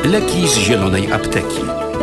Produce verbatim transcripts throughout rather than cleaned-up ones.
Leki z zielonej apteki.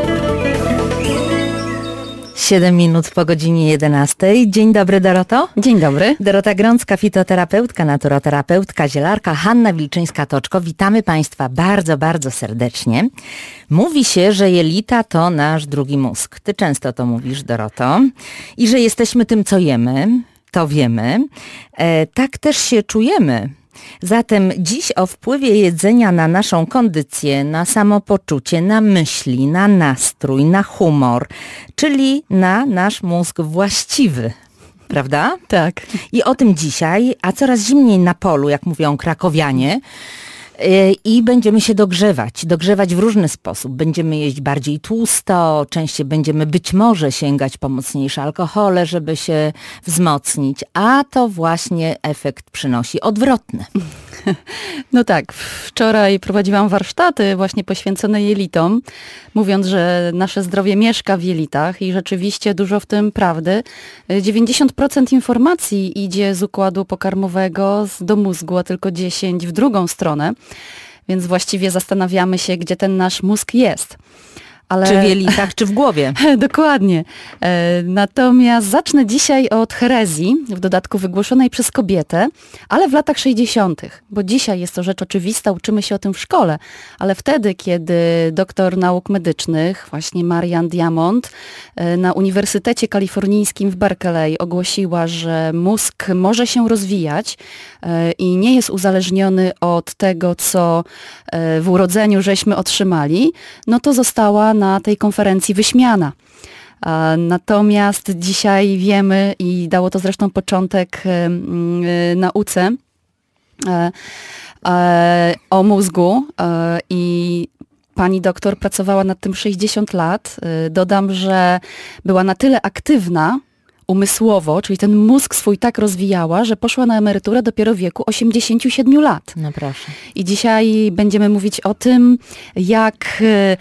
Siedem minut po godzinie jedenastej. Dzień dobry, Doroto. Dzień dobry. Dorota Grącka, fitoterapeutka, naturoterapeutka, zielarka, Hanna Wilczyńska-Toczko. Witamy Państwa bardzo, bardzo serdecznie. Mówi się, że jelita to nasz drugi mózg. Ty często to mówisz, Doroto. I że jesteśmy tym, co jemy. To wiemy. E, tak też się czujemy. Zatem dziś o wpływie jedzenia na naszą kondycję, na samopoczucie, na myśli, na nastrój, na humor, czyli na nasz mózg właściwy. Prawda? Tak. I o tym dzisiaj, a coraz zimniej na polu, jak mówią krakowianie, i będziemy się dogrzewać, dogrzewać w różny sposób. Będziemy jeść bardziej tłusto, częściej będziemy być może sięgać po mocniejsze alkohole, żeby się wzmocnić, a to właśnie efekt przynosi odwrotny. No tak, wczoraj prowadziłam warsztaty właśnie poświęcone jelitom, mówiąc, że nasze zdrowie mieszka w jelitach i rzeczywiście dużo w tym prawdy. dziewięćdziesiąt procent informacji idzie z układu pokarmowego do mózgu, a tylko dziesięć procent w drugą stronę, więc właściwie zastanawiamy się, gdzie ten nasz mózg jest. Ale... Czy w jelitach, czy w głowie. Dokładnie. E, natomiast zacznę dzisiaj od herezji, w dodatku wygłoszonej przez kobietę, ale w latach sześćdziesiątych. Bo dzisiaj jest to rzecz oczywista, uczymy się o tym w szkole, ale wtedy, kiedy doktor nauk medycznych, właśnie Marianne Diamond, e, na Uniwersytecie Kalifornijskim w Berkeley ogłosiła, że mózg może się rozwijać e, i nie jest uzależniony od tego, co e, w urodzeniu żeśmy otrzymali, no to została na tej konferencji wyśmiana. Natomiast dzisiaj wiemy, i dało to zresztą początek nauce o mózgu, i pani doktor pracowała nad tym sześćdziesiąt lat. Dodam, że była na tyle aktywna umysłowo, czyli ten mózg swój tak rozwijała, że poszła na emeryturę dopiero w wieku osiemdziesięciu siedmiu lat. No proszę. I dzisiaj będziemy mówić o tym, jak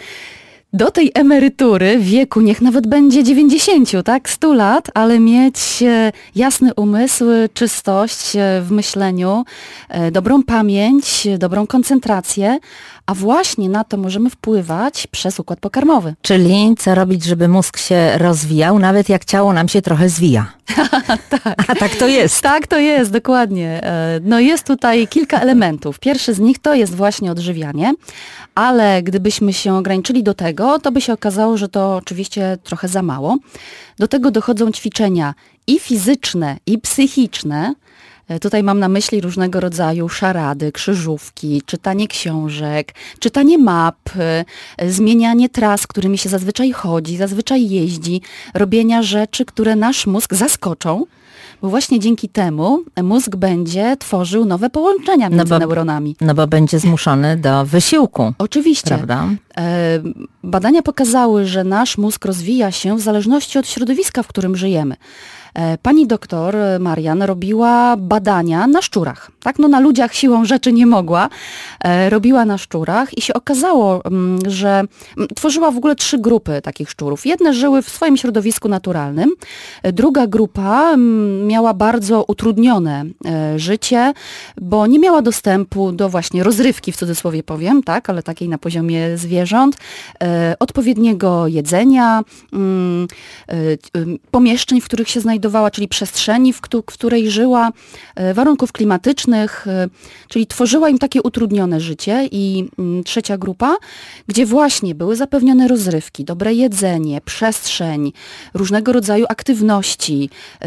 do tej emerytury w wieku, niech nawet będzie dziewięćdziesięciu, tak, stu lat, ale mieć jasny umysł, czystość w myśleniu, dobrą pamięć, dobrą koncentrację, a właśnie na to możemy wpływać przez układ pokarmowy. Czyli co robić, żeby mózg się rozwijał, nawet jak ciało nam się trochę zwija. Tak. A tak to jest. Tak to jest, dokładnie. No jest tutaj kilka elementów. Pierwszy z nich to jest właśnie odżywianie, ale gdybyśmy się ograniczyli do tego, to by się okazało, że to oczywiście trochę za mało. Do tego dochodzą ćwiczenia i fizyczne, i psychiczne. Tutaj mam na myśli różnego rodzaju szarady, krzyżówki, czytanie książek, czytanie map, zmienianie tras, którymi się zazwyczaj chodzi, zazwyczaj jeździ, robienia rzeczy, które nasz mózg zaskoczą, bo właśnie dzięki temu mózg będzie tworzył nowe połączenia między no bo, neuronami. No bo będzie zmuszony do wysiłku. Oczywiście. Prawda? E, badania pokazały, że nasz mózg rozwija się w zależności od środowiska, w którym żyjemy. Pani doktor Marianne robiła badania na szczurach. Tak? No, na ludziach siłą rzeczy nie mogła. E, robiła na szczurach i się okazało, m, że m, tworzyła w ogóle trzy grupy takich szczurów. Jedne żyły w swoim środowisku naturalnym. Druga grupa m, miała bardzo utrudnione e, życie, bo nie miała dostępu do właśnie rozrywki, w cudzysłowie powiem, tak? Ale takiej na poziomie zwierząt, e, odpowiedniego jedzenia, m, e, pomieszczeń, w których się znajdowała, czyli przestrzeni, w, w której żyła, warunków klimatycznych, czyli tworzyła im takie utrudnione życie. I trzecia grupa, gdzie właśnie były zapewnione rozrywki, dobre jedzenie, przestrzeń, różnego rodzaju aktywności.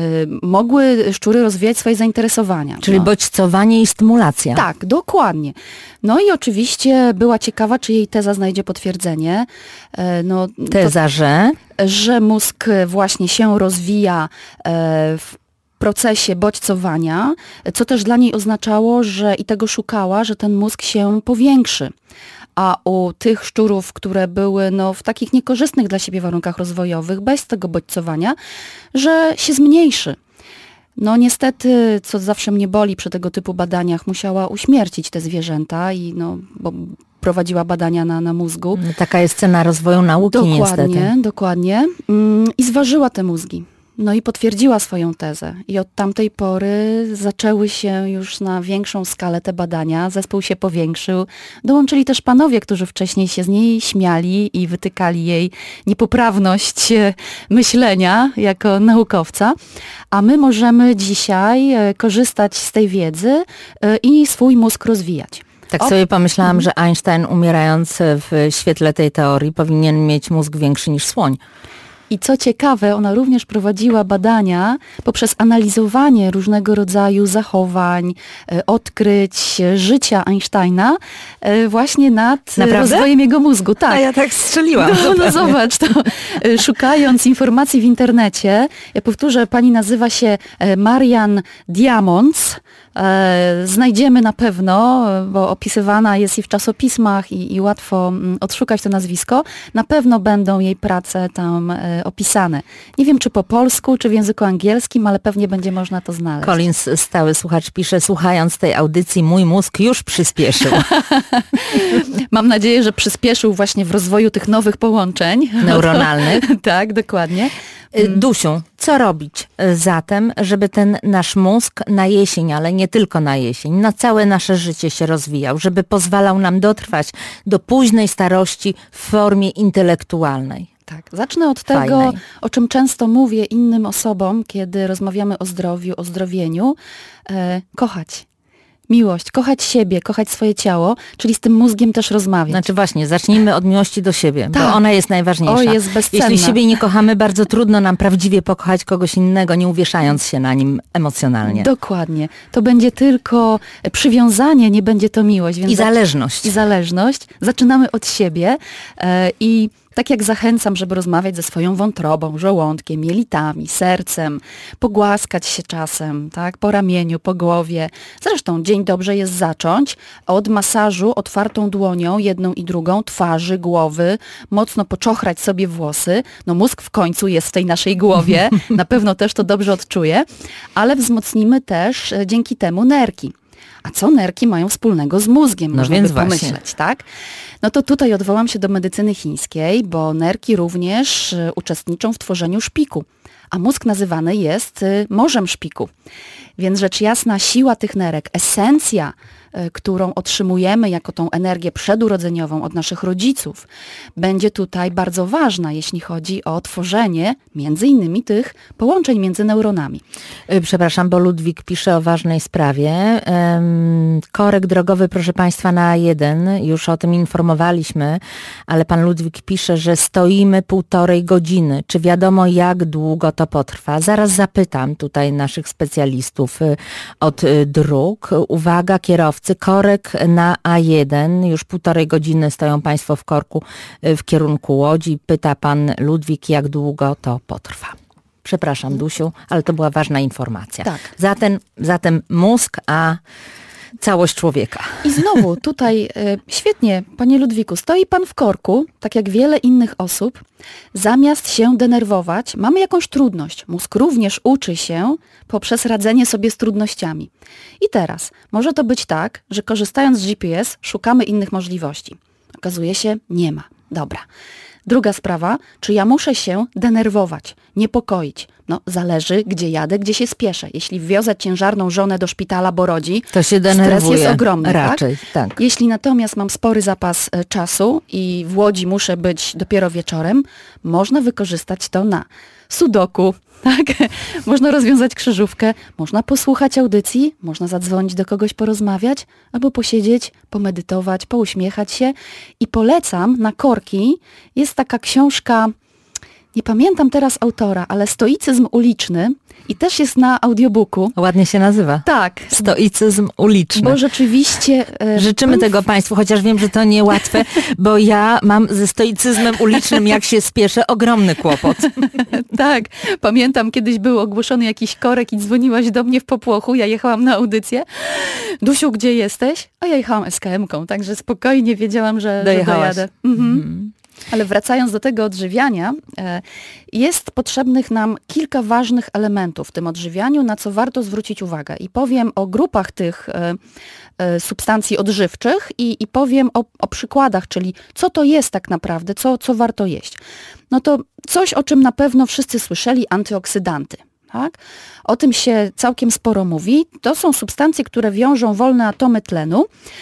Mogły szczury rozwijać swoje zainteresowania. Czyli no. bodźcowanie i stymulacja. Tak, dokładnie. No i oczywiście była ciekawa, czy jej teza znajdzie potwierdzenie. No, teza, to, że? Że mózg właśnie się rozwija w procesie bodźcowania, co też dla niej oznaczało, że i tego szukała, że ten mózg się powiększy. A u tych szczurów, które były no, w takich niekorzystnych dla siebie warunkach rozwojowych, bez tego bodźcowania, że się zmniejszy. No niestety, co zawsze mnie boli przy tego typu badaniach, musiała uśmiercić te zwierzęta, i no, bo prowadziła badania na, na mózgu. Taka jest cena rozwoju nauki, dokładnie, niestety. Dokładnie, dokładnie. I zważyła te mózgi. No i potwierdziła swoją tezę. I od tamtej pory zaczęły się już na większą skalę te badania. Zespół się powiększył. Dołączyli też panowie, którzy wcześniej się z niej śmiali i wytykali jej niepoprawność myślenia jako naukowca. A my możemy dzisiaj korzystać z tej wiedzy i swój mózg rozwijać. Tak O- sobie pomyślałam, że Einstein, umierając w świetle tej teorii, powinien mieć mózg większy niż słoń. I co ciekawe, ona również prowadziła badania poprzez analizowanie różnego rodzaju zachowań, e, odkryć e, życia Einsteina e, właśnie nad e, Naprawdę? rozwojem jego mózgu. Tak. A ja tak strzeliłam. No, no zobacz, to e, szukając informacji w internecie, ja powtórzę, pani nazywa się e, Marianne Diamonds. E, znajdziemy na pewno, e, bo opisywana jest i w czasopismach i, i łatwo mm, odszukać to nazwisko. Na pewno będą jej prace tam e, opisane. Nie wiem, czy po polsku, czy w języku angielskim, ale pewnie będzie można to znaleźć. Collins, stały słuchacz, pisze, słuchając tej audycji, mój mózg już przyspieszył. Mam nadzieję, że przyspieszył właśnie w rozwoju tych nowych połączeń. Neuronalnych. Tak, dokładnie. Y, Dusiu, co robić y, zatem, żeby ten nasz mózg na jesień, ale nie tylko na jesień, na całe nasze życie się rozwijał, żeby pozwalał nam dotrwać do późnej starości w formie intelektualnej? Tak, zacznę od tego, Fajnej. o czym często mówię innym osobom, kiedy rozmawiamy o zdrowiu, o zdrowieniu. E, kochać. Miłość, kochać siebie, kochać swoje ciało, czyli z tym mózgiem też rozmawiać. Znaczy właśnie, zacznijmy od miłości do siebie, Tak. bo ona jest najważniejsza. O, jest bezcenna. Jeśli siebie nie kochamy, bardzo trudno nam prawdziwie pokochać kogoś innego, nie uwieszając się na nim emocjonalnie. Dokładnie. To będzie tylko przywiązanie, nie będzie to miłość. Więc I zac- zależność. I zależność. Zaczynamy od siebie e, i tak jak zachęcam, żeby rozmawiać ze swoją wątrobą, żołądkiem, jelitami, sercem, pogłaskać się czasem, tak, po ramieniu, po głowie. Zresztą dzień dobrze jest zacząć od masażu otwartą dłonią, jedną i drugą, twarzy, głowy, mocno poczochrać sobie włosy. No mózg w końcu jest w tej naszej głowie, na pewno też to dobrze odczuje, ale wzmocnimy też e, dzięki temu nerki. A co nerki mają wspólnego z mózgiem, No można więc by właśnie. pomyśleć, tak? No to tutaj odwołam się do medycyny chińskiej, bo nerki również y, uczestniczą w tworzeniu szpiku, a mózg nazywany jest y, morzem szpiku. Więc rzecz jasna, siła tych nerek, esencja, y, którą otrzymujemy jako tą energię przedurodzeniową od naszych rodziców, będzie tutaj bardzo ważna, jeśli chodzi o tworzenie między innymi tych połączeń między neuronami. Y, Przepraszam, bo Ludwik pisze o ważnej sprawie. Ym, Korek drogowy, proszę Państwa, na A jeden. Już o tym informowaliśmy, ale pan Ludwik pisze, że stoimy półtorej godziny. Czy wiadomo, jak długo to potrwa? Zaraz zapytam tutaj naszych specjalistów y, od y, dróg. Uwaga, kierowcy, korek na A jeden. Już półtorej godziny stoją Państwo w korku y, w kierunku Łodzi. Pyta pan Ludwik, jak długo to potrwa. Przepraszam, Dusiu, ale to była ważna informacja. Tak. Zatem, zatem mózg, a całość człowieka. I znowu tutaj y, świetnie, panie Ludwiku, stoi pan w korku, tak jak wiele innych osób, zamiast się denerwować, mamy jakąś trudność. Mózg również uczy się poprzez radzenie sobie z trudnościami. I teraz, może to być tak, że korzystając z G P S szukamy innych możliwości. Okazuje się, nie ma. Dobra. Druga sprawa, czy ja muszę się denerwować, niepokoić? No, zależy, gdzie jadę, gdzie się spieszę. Jeśli wiozę ciężarną żonę do szpitala, bo rodzi, To się stres denerwuje. jest ogromny, Raczej, tak? tak. Jeśli natomiast mam spory zapas e, czasu i w Łodzi muszę być dopiero wieczorem, można wykorzystać to na sudoku, tak? Można rozwiązać krzyżówkę, można posłuchać audycji, można zadzwonić do kogoś, porozmawiać, albo posiedzieć, pomedytować, pouśmiechać się. I polecam na korki, jest taka książka, nie pamiętam teraz autora, ale Stoicyzm uliczny i też jest na audiobooku. Ładnie się nazywa. Tak, Stoicyzm uliczny. bo rzeczywiście... e, Życzymy tego Państwu, chociaż wiem, że to niełatwe, bo ja mam ze stoicyzmem ulicznym, jak się spieszę, ogromny kłopot. Tak, pamiętam, kiedyś był ogłoszony jakiś korek i dzwoniłaś do mnie w popłochu, ja jechałam na audycję. Dusiu, gdzie jesteś? A ja jechałam es ka emką, także spokojnie wiedziałam, że, że Dojechałaś. dojadę. Mhm. Ale wracając do tego odżywiania, jest potrzebnych nam kilka ważnych elementów w tym odżywianiu, na co warto zwrócić uwagę. I powiem o grupach tych substancji odżywczych i, i powiem o, o przykładach, czyli co to jest tak naprawdę, co, co warto jeść. No to coś, o czym na pewno wszyscy słyszeli, antyoksydanty. Tak? O tym się całkiem sporo mówi. To są substancje, które wiążą wolne atomy tlenu,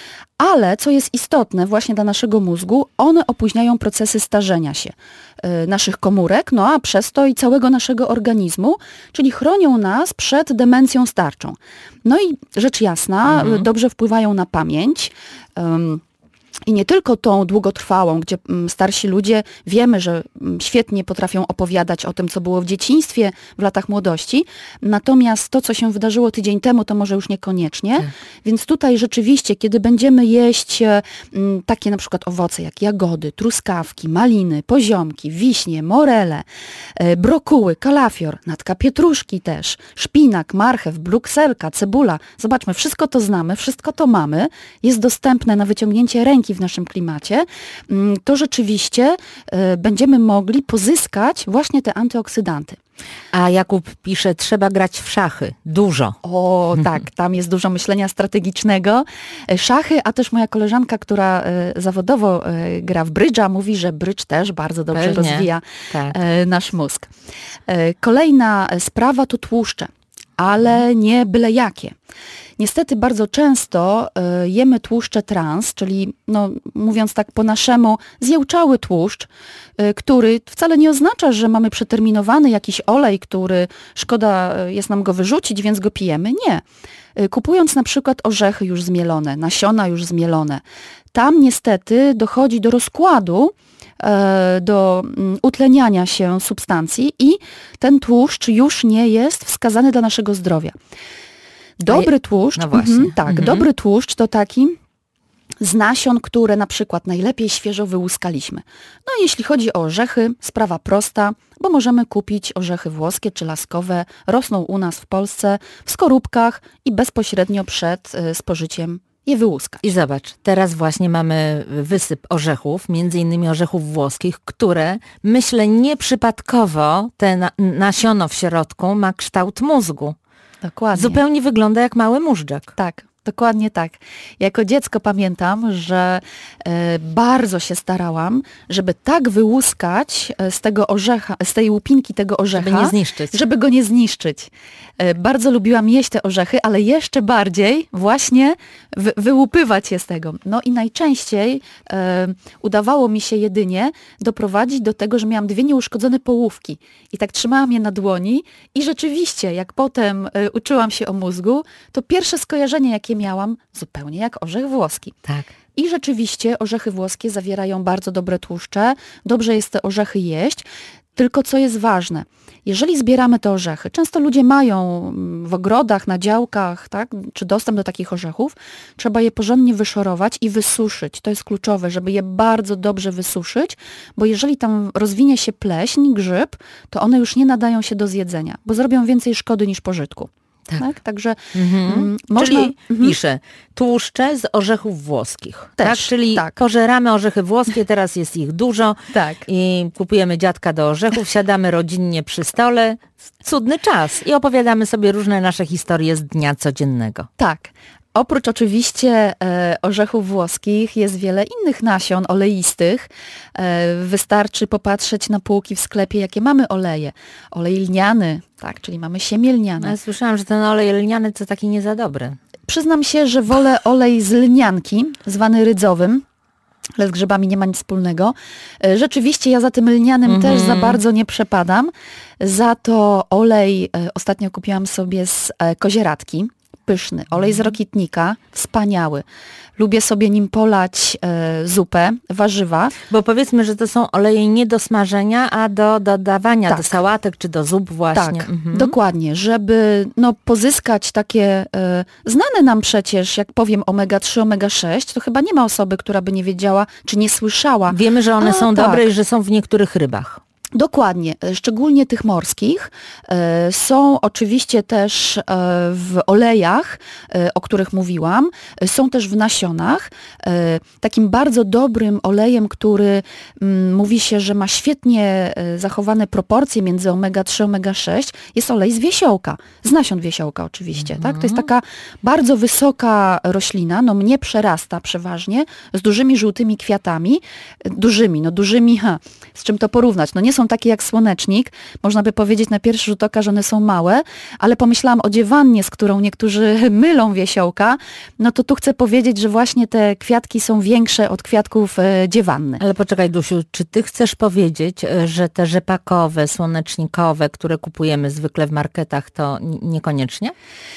ale co jest istotne właśnie dla naszego mózgu, one opóźniają procesy starzenia się y, naszych komórek, no a przez to i całego naszego organizmu, czyli chronią nas przed demencją starczą. No i rzecz jasna, mhm. dobrze wpływają na pamięć. Um, I nie tylko tą długotrwałą, gdzie starsi ludzie wiemy, że świetnie potrafią opowiadać o tym, co było w dzieciństwie, w latach młodości, natomiast to, co się wydarzyło tydzień temu, to może już niekoniecznie. Tak. Więc tutaj rzeczywiście, kiedy będziemy jeść m, takie na przykład owoce jak jagody, truskawki, maliny, poziomki, wiśnie, morele, e, brokuły, kalafior, natka pietruszki też, szpinak, marchew, brukselka, cebula. Zobaczmy, wszystko to znamy, wszystko to mamy, jest dostępne na wyciągnięcie ręki w naszym klimacie, to rzeczywiście y, będziemy mogli pozyskać właśnie te antyoksydanty. A Jakub pisze, trzeba grać w szachy. Dużo. O tak, tam jest dużo myślenia strategicznego. Szachy, a też moja koleżanka, która y, zawodowo y, gra w brydża, mówi, że brydż też bardzo dobrze Pewnie. rozwija tak. y, nasz mózg. Y, kolejna sprawa to tłuszcze, ale nie byle jakie. Niestety bardzo często y, jemy tłuszcze trans, czyli no, mówiąc tak po naszemu, zjełczały tłuszcz, y, który wcale nie oznacza, że mamy przeterminowany jakiś olej, który szkoda y, jest nam go wyrzucić, więc go pijemy. Nie. Y, kupując na przykład orzechy już zmielone, nasiona już zmielone, tam niestety dochodzi do rozkładu, y, do y, utleniania się substancji i ten tłuszcz już nie jest wskazany dla naszego zdrowia. Dobry tłuszcz, no właśnie. mhm, tak, mhm. dobry tłuszcz to taki z nasion, które na przykład najlepiej świeżo wyłuskaliśmy. No jeśli chodzi o orzechy, sprawa prosta, bo możemy kupić orzechy włoskie czy laskowe, rosną u nas w Polsce w skorupkach i bezpośrednio przed y, spożyciem je wyłuskać. I zobacz, teraz właśnie mamy wysyp orzechów, między innymi orzechów włoskich, które, myślę, nieprzypadkowo te na- nasiono w środku ma kształt mózgu. Dokładnie. Zupełnie wygląda jak mały móżdżek. Tak, dokładnie tak. Jako dziecko pamiętam, że e, bardzo się starałam, żeby tak wyłuskać z tego orzecha, z tej łupinki tego orzecha, Żeby nie zniszczyć. żeby go nie zniszczyć. E, bardzo lubiłam jeść te orzechy, ale jeszcze bardziej właśnie wy, wyłupywać je z tego. No i najczęściej e, udawało mi się jedynie doprowadzić do tego, że miałam dwie nieuszkodzone połówki. I tak trzymałam je na dłoni i rzeczywiście, jak potem e, uczyłam się o mózgu, to pierwsze skojarzenie, jakie miałam, zupełnie jak orzech włoski. Tak. I rzeczywiście orzechy włoskie zawierają bardzo dobre tłuszcze, dobrze jest te orzechy jeść, tylko co jest ważne, jeżeli zbieramy te orzechy, często ludzie mają w ogrodach, na działkach, tak, czy dostęp do takich orzechów, trzeba je porządnie wyszorować i wysuszyć. To jest kluczowe, żeby je bardzo dobrze wysuszyć, bo jeżeli tam rozwinie się pleśń, grzyb, to one już nie nadają się do zjedzenia, bo zrobią więcej szkody niż pożytku. Tak. Tak? Także Mhm. mm, można... Czyli mhm. pisze, tłuszcze z orzechów włoskich. Też, tak? Czyli tak. pożeramy orzechy włoskie, teraz jest ich dużo Tak. i kupujemy dziadka do orzechów, siadamy rodzinnie przy stole. Cudny czas i opowiadamy sobie różne nasze historie z dnia codziennego. Tak. Oprócz oczywiście e, orzechów włoskich jest wiele innych nasion oleistych. E, wystarczy popatrzeć na półki w sklepie, jakie mamy oleje. Olej lniany, tak, czyli mamy siemię lniane. Ale słyszałam, że ten olej lniany to taki nie za dobry. Przyznam się, że wolę olej z lnianki, zwany rydzowym, ale z grzybami nie ma nic wspólnego. E, Rzeczywiście ja za tym lnianym Mhm. też za bardzo nie przepadam. Za to olej e, ostatnio kupiłam sobie z e, kozieradki. Pyszny. Olej z rokitnika, wspaniały. Lubię sobie nim polać e, zupę, warzywa. Bo powiedzmy, że to są oleje nie do smażenia, a do dodawania Tak. do sałatek czy do zup właśnie. Tak, Mhm. dokładnie, żeby no, pozyskać takie e, znane nam przecież, jak powiem omega trzy, omega sześć, to chyba nie ma osoby, która by nie wiedziała, czy nie słyszała. Wiemy, że one A, są tak. dobre i że są w niektórych rybach. Dokładnie, szczególnie tych morskich. Są oczywiście też w olejach, o których mówiłam, są też w nasionach. Takim bardzo dobrym olejem, który mówi się, że ma świetnie zachowane proporcje między omega trzy a omega sześć, jest olej z wiesiołka, z nasion wiesiołka oczywiście. Mm-hmm. Tak? To jest taka bardzo wysoka roślina, no mnie przerasta przeważnie, z dużymi żółtymi kwiatami, dużymi, no dużymi, ha, z czym to porównać? No nie są takie jak słonecznik, można by powiedzieć na pierwszy rzut oka, że one są małe, ale pomyślałam o dziewannie, z którą niektórzy mylą wiesiołka, no to tu chcę powiedzieć, że właśnie te kwiatki są większe od kwiatków e, dziewanny. Ale poczekaj, Dusiu, czy ty chcesz powiedzieć, że te rzepakowe, słonecznikowe, które kupujemy zwykle w marketach, to n- niekoniecznie?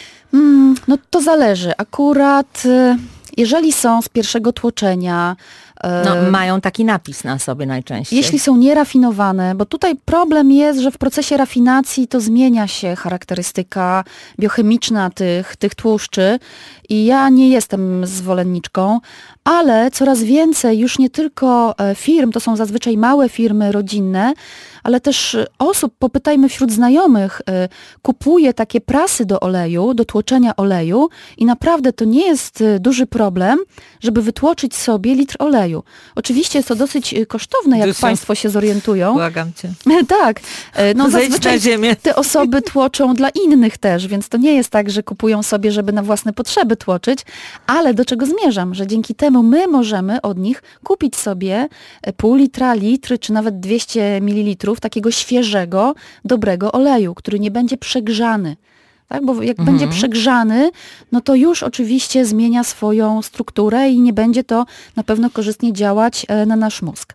Mm, no to zależy. Akurat e, jeżeli są z pierwszego tłoczenia, No, mają taki napis na sobie najczęściej. Jeśli są nierafinowane, bo tutaj problem jest, że w procesie rafinacji to zmienia się charakterystyka biochemiczna tych, tych tłuszczy i ja nie jestem zwolenniczką, ale coraz więcej już nie tylko firm, to są zazwyczaj małe firmy rodzinne, ale też osób, popytajmy wśród znajomych, kupuje takie prasy do oleju, do tłoczenia oleju i naprawdę to nie jest duży problem, żeby wytłoczyć sobie litr oleju. Oczywiście jest to dosyć kosztowne, jak Dusiu, Państwo się zorientują. Błagam cię. Tak. No Zejdź zazwyczaj na ziemię. te osoby tłoczą dla innych też, więc to nie jest tak, że kupują sobie, żeby na własne potrzeby tłoczyć, ale do czego zmierzam, że dzięki temu my możemy od nich kupić sobie pół litra, litr, czy nawet dwieście mililitrów takiego świeżego, dobrego oleju, który nie będzie przegrzany. Tak? Bo jak mhm. będzie przegrzany, no to już oczywiście zmienia swoją strukturę i nie będzie to na pewno korzystnie działać na nasz mózg.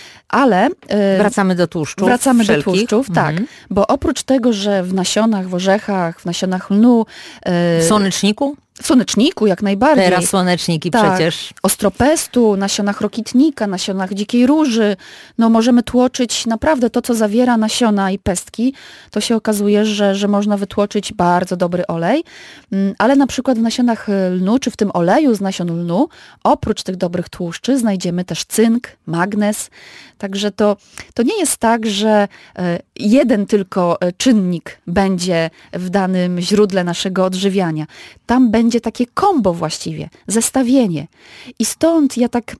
Ale wracamy do tłuszczów. Wracamy wszelkich. do tłuszczów, tak. Mhm. Bo oprócz tego, że w nasionach, w orzechach, w nasionach lnu... W słoneczniku? W słoneczniku jak najbardziej. Teraz słoneczniki tak, przecież. Ostropestu, nasionach rokitnika, nasionach dzikiej róży. No możemy tłoczyć naprawdę to, co zawiera nasiona i pestki. To się okazuje, że, że można wytłoczyć bardzo dobry olej. Ale na przykład w nasionach lnu, czy w tym oleju z nasion lnu, oprócz tych dobrych tłuszczy znajdziemy też cynk, magnez. Także to, to nie jest tak, że jeden tylko czynnik będzie w danym źródle naszego odżywiania. Tam będzie będzie takie kombo właściwie, zestawienie. I stąd ja tak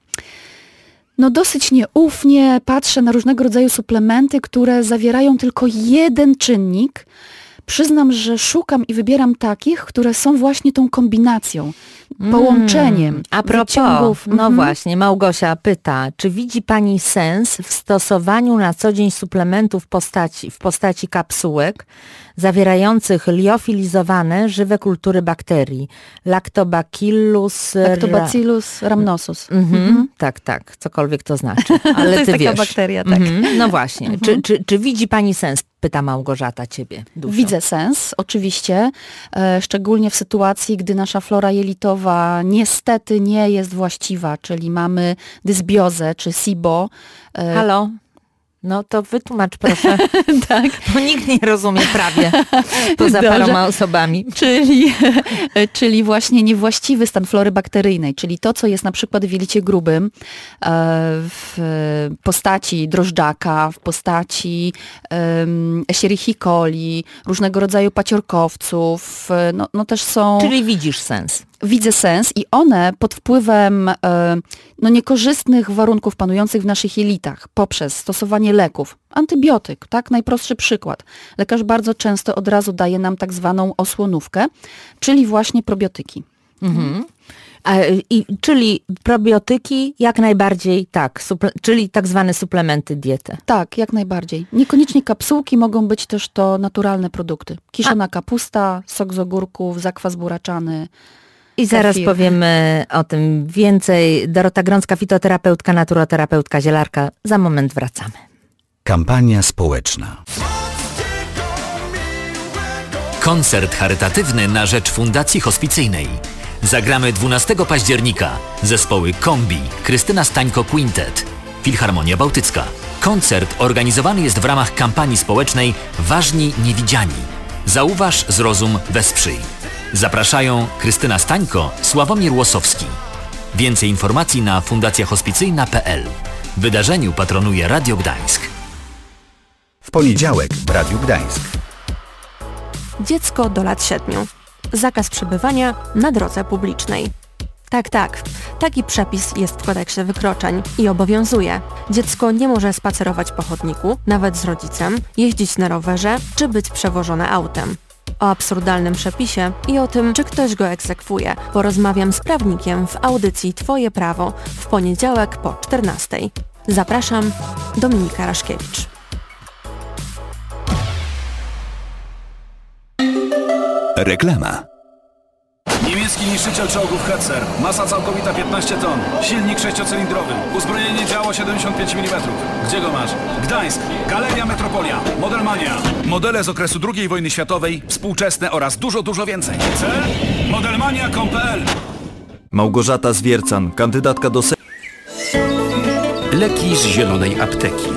no dosyć nieufnie patrzę na różnego rodzaju suplementy, które zawierają tylko jeden czynnik. Przyznam, że szukam i wybieram takich, które są właśnie tą kombinacją, połączeniem. Mm, a propos, wyciągów. no mhm. właśnie, Małgosia pyta, czy widzi Pani sens w stosowaniu na co dzień suplementów w postaci, w postaci kapsułek zawierających liofilizowane żywe kultury bakterii? Lactobacillus... Lactobacillus rhamnosus. Mhm, mhm. Tak, tak, cokolwiek to znaczy. Ale to jest ty taka wiesz. bakteria, tak. Mhm, no właśnie, mhm. czy, czy, czy widzi Pani sens? Pyta Małgorzata ciebie. Dużo. Widzę sens, oczywiście, e, szczególnie w sytuacji, gdy nasza flora jelitowa niestety nie jest właściwa, czyli mamy dysbiozę czy SIBO. E, Halo? No to wytłumacz proszę, tak. bo nikt nie rozumie prawie, poza Dobrze. paroma osobami. Czyli, czyli właśnie niewłaściwy stan flory bakteryjnej, czyli to, co jest na przykład w jelicie grubym, w postaci drożdżaka, w postaci Escherichia coli, różnego rodzaju paciorkowców, no, no też są... Czyli widzisz sens. Widzę sens i one pod wpływem no, niekorzystnych warunków panujących w naszych jelitach poprzez stosowanie leków, antybiotyk, tak, najprostszy przykład. Lekarz bardzo często od razu daje nam tak zwaną osłonówkę, czyli właśnie probiotyki. Mhm. A, i, czyli probiotyki jak najbardziej tak, suple, czyli tak zwane suplementy diety. Tak, jak najbardziej. Niekoniecznie kapsułki, mogą być też to naturalne produkty. Kiszona A. kapusta, sok z ogórków, zakwas buraczany. I zaraz Kefir. powiemy o tym więcej. Dorota Grącka, fitoterapeutka, naturoterapeutka, zielarka. Za moment wracamy. Kampania społeczna. Koncert charytatywny na rzecz Fundacji Hospicyjnej. Zagramy dwunastego października. Zespoły Kombi, Krystyna Stańko Quintet, Filharmonia Bałtycka. Koncert organizowany jest w ramach kampanii społecznej Ważni Niewidziani. Zauważ, zrozum, wesprzyj. Zapraszają Krystyna Stańko, Sławomir Łosowski. Więcej informacji na fundacja hospicyjna kropka p l. Wydarzeniu patronuje Radio Gdańsk. W poniedziałek w Radiu Gdańsk. Dziecko do lat siedmiu. Zakaz przebywania na drodze publicznej. Tak, tak. Taki przepis jest w kodeksie wykroczeń i obowiązuje. Dziecko nie może spacerować po chodniku, nawet z rodzicem, jeździć na rowerze czy być przewożone autem. O absurdalnym przepisie i o tym, czy ktoś go egzekwuje, porozmawiam z prawnikiem w audycji Twoje prawo w poniedziałek po czternastej. Zapraszam, Dominika Raszkiewicz. Reklama. Niemiecki niszczyciel czołgów Hetzer. Masa całkowita piętnaście ton. Silnik sześciocylindrowy. Uzbrojenie działo siedemdziesiąt pięć milimetrów. Gdzie go masz? Gdańsk. Galeria Metropolia. Modelmania. Modele z okresu drugiej wojny światowej, współczesne oraz dużo, dużo więcej. C? modelmania kropka com kropka p l. Małgorzata Zwiercan, kandydatka do... Leki z zielonej apteki.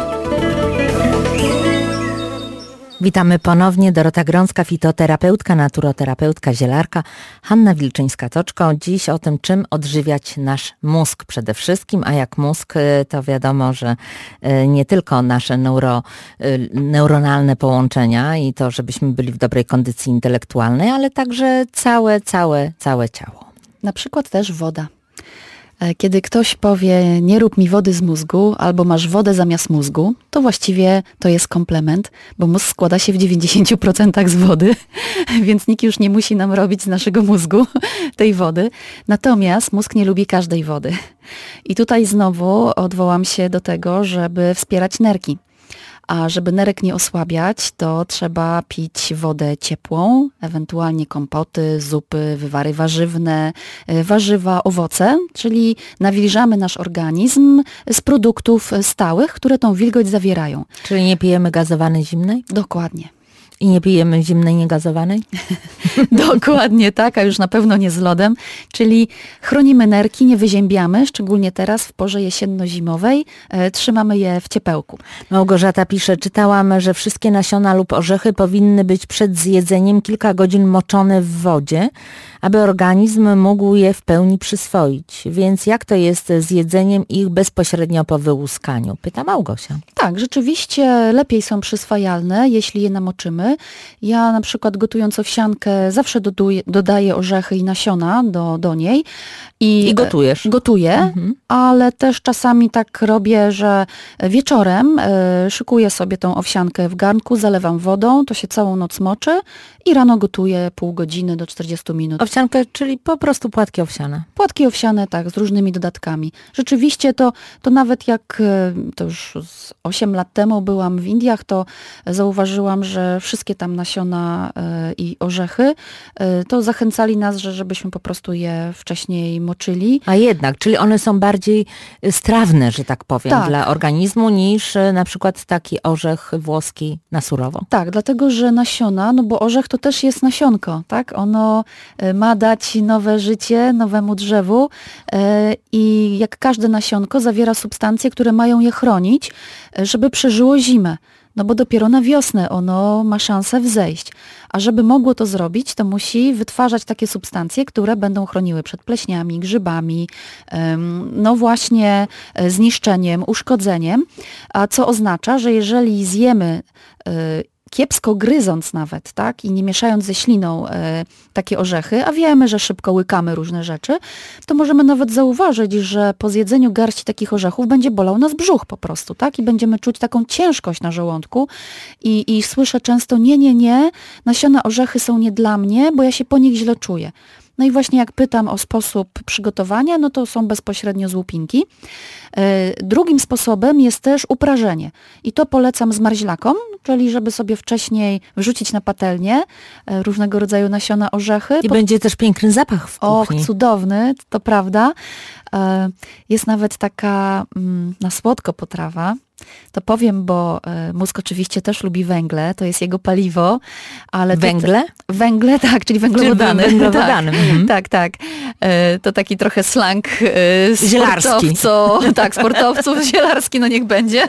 Witamy ponownie. Dorota Grącka, fitoterapeutka, naturoterapeutka, zielarka, Hanna Wilczyńska-Toczko. Dziś o tym, czym odżywiać nasz mózg przede wszystkim, a jak mózg, to wiadomo, że nie tylko nasze neuro, neuronalne połączenia i to, żebyśmy byli w dobrej kondycji intelektualnej, ale także całe, całe, całe ciało. Na przykład też woda. Kiedy ktoś powie, nie rób mi wody z mózgu, albo masz wodę zamiast mózgu, to właściwie to jest komplement, bo mózg składa się w dziewięćdziesiąt procent z wody, więc nikt już nie musi nam robić z naszego mózgu tej wody. Natomiast mózg nie lubi każdej wody. I tutaj znowu odwołam się do tego, żeby wspierać nerki. A żeby nerek nie osłabiać, to trzeba pić wodę ciepłą, ewentualnie kompoty, zupy, wywary warzywne, warzywa, owoce, czyli nawilżamy nasz organizm z produktów stałych, które tą wilgoć zawierają. Czyli nie pijemy gazowanej zimnej? Dokładnie. I nie pijemy zimnej niegazowanej? Dokładnie tak, a już na pewno nie z lodem. Czyli chronimy nerki, nie wyziębiamy, szczególnie teraz w porze jesienno-zimowej. E, trzymamy je w ciepełku. Małgorzata pisze, czytałam, że wszystkie nasiona lub orzechy powinny być przed zjedzeniem kilka godzin moczone w wodzie, aby organizm mógł je w pełni przyswoić. Więc jak to jest z jedzeniem ich bezpośrednio po wyłuskaniu? Pyta Małgosia. Tak, rzeczywiście lepiej są przyswajalne, jeśli je namoczymy. Ja na przykład gotując owsiankę zawsze doduję, dodaję orzechy i nasiona do, do niej. I, I gotujesz? Gotuję, mhm. ale też czasami tak robię, że wieczorem y, szykuję sobie tą owsiankę w garnku, zalewam wodą, to się całą noc moczy i rano gotuję pół godziny do czterdziestu minut. Owsiankę, czyli po prostu płatki owsiane. Płatki owsiane, tak, z różnymi dodatkami. Rzeczywiście to, to nawet jak, to już z osiem lat temu byłam w Indiach, to zauważyłam, że wszystkie tam nasiona y, i orzechy, y, to zachęcali nas, że żebyśmy po prostu je wcześniej moczyli. A jednak, czyli one są bardziej strawne, że tak powiem, tak. dla organizmu niż na przykład taki orzech włoski na surowo. Tak, dlatego, że nasiona, no bo orzech to też jest nasionko, tak? Ono ma dać nowe życie nowemu drzewu yy, i jak każde nasionko zawiera substancje, które mają je chronić, żeby przeżyło zimę. No bo dopiero na wiosnę ono ma szansę wzejść. A żeby mogło to zrobić, to musi wytwarzać takie substancje, które będą chroniły przed pleśniami, grzybami, no właśnie zniszczeniem, uszkodzeniem, a co oznacza, że jeżeli zjemy kiepsko gryząc nawet, tak, i nie mieszając ze śliną e, takie orzechy, a wiemy, że szybko łykamy różne rzeczy, to możemy nawet zauważyć, że po zjedzeniu garści takich orzechów będzie bolał nas brzuch po prostu, tak, i będziemy czuć taką ciężkość na żołądku i, i słyszę często, nie, nie, nie, nasiona orzechy są nie dla mnie, bo ja się po nich źle czuję. No i właśnie jak pytam o sposób przygotowania, no to są bezpośrednio z łupinki. Drugim sposobem jest też uprażenie. I to polecam zmarzlakom, czyli żeby sobie wcześniej wrzucić na patelnię różnego rodzaju nasiona orzechy. I po... będzie też piękny zapach w kuchni. Och, cudowny, to prawda. Jest nawet taka na słodko potrawa. To powiem, bo mózg oczywiście też lubi węgle, to jest jego paliwo, ale... Węgle? To, węgle, tak, czyli węglowodany. Czyli węglowodany. Tak, mhm. tak, tak. To taki trochę slang zielarski. Tak, sportowców, zielarski, no niech będzie.